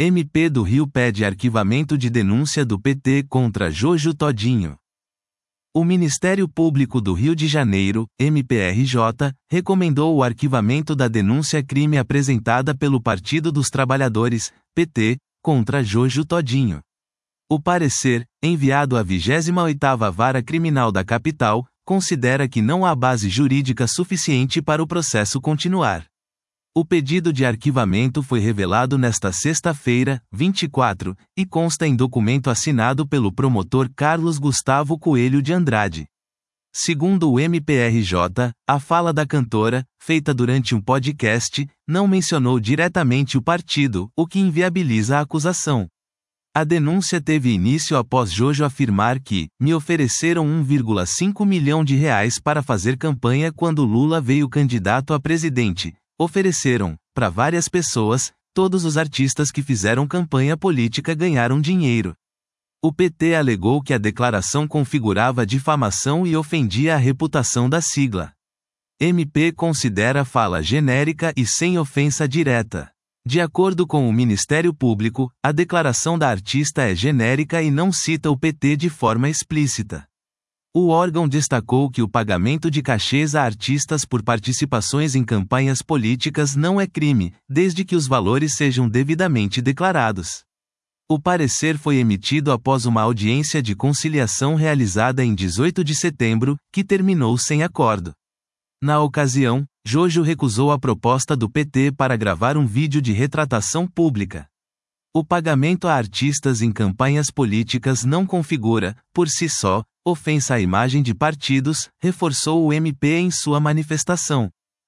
MP do Rio pede arquivamento de denúncia do PT contra Jojo Todinho. O Ministério Público do Rio de Janeiro, MPRJ, recomendou o arquivamento da denúncia-crime apresentada pelo Partido dos Trabalhadores, PT, contra Jojo Todinho. O parecer, enviado à 28ª Vara Criminal da Capital, considera que não há base jurídica suficiente para o processo continuar. O pedido de arquivamento foi revelado nesta sexta-feira, 24, e consta em documento assinado pelo promotor Carlos Gustavo Coelho de Andrade. Segundo o MPRJ, a fala da cantora, feita durante um podcast, não mencionou diretamente o partido, o que inviabiliza a acusação. A denúncia teve início após Jojo afirmar que me ofereceram 1,5 milhão de reais para fazer campanha quando Lula veio candidato a presidente. Ofereceram, para várias pessoas, todos os artistas que fizeram campanha política ganharam dinheiro. O PT alegou que a declaração configurava difamação e ofendia a reputação da sigla. MP considera a fala genérica e sem ofensa direta. De acordo com o Ministério Público, a declaração da artista é genérica e não cita o PT de forma explícita. O órgão destacou que o pagamento de cachês a artistas por participações em campanhas políticas não é crime, desde que os valores sejam devidamente declarados. O parecer foi emitido após uma audiência de conciliação realizada em 18 de setembro, que terminou sem acordo. Na ocasião, Jojo recusou a proposta do PT para gravar um vídeo de retratação pública. O pagamento a artistas em campanhas políticas não configura, por si só, ofensa à imagem de partidos, reforçou o MP em sua manifestação.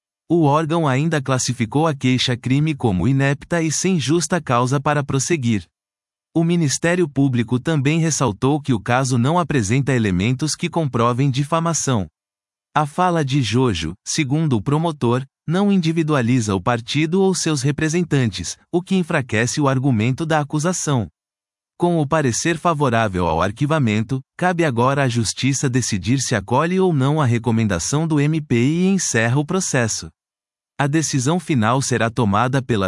O órgão ainda classificou a queixa-crime como inepta e sem justa causa para prosseguir. O Ministério Público também ressaltou que o caso não apresenta elementos que comprovem difamação. A fala de Jojo, segundo o promotor, não individualiza o partido ou seus representantes, o que enfraquece o argumento da acusação. Com o parecer favorável ao arquivamento, cabe agora à Justiça decidir se acolhe ou não a recomendação do MP e encerra o processo. A decisão final será tomada pela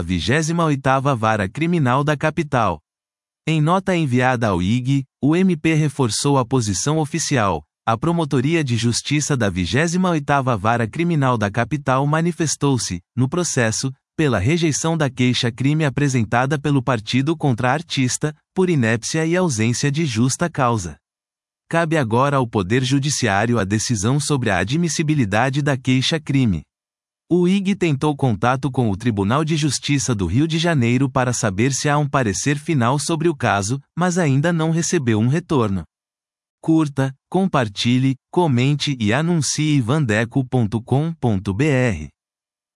28ª Vara Criminal da Capital. Em nota enviada ao IG, o MP reforçou a posição oficial. A Promotoria de Justiça da 28ª Vara Criminal da Capital manifestou-se, no processo, pela rejeição da queixa-crime apresentada pelo partido contra a artista, por inépcia e ausência de justa causa. Cabe agora ao Poder Judiciário a decisão sobre a admissibilidade da queixa-crime. O IG tentou contato com o Tribunal de Justiça do Rio de Janeiro para saber se há um parecer final sobre o caso, mas ainda não recebeu um retorno. Curta, compartilhe, comente e anuncie vandeco.com.br.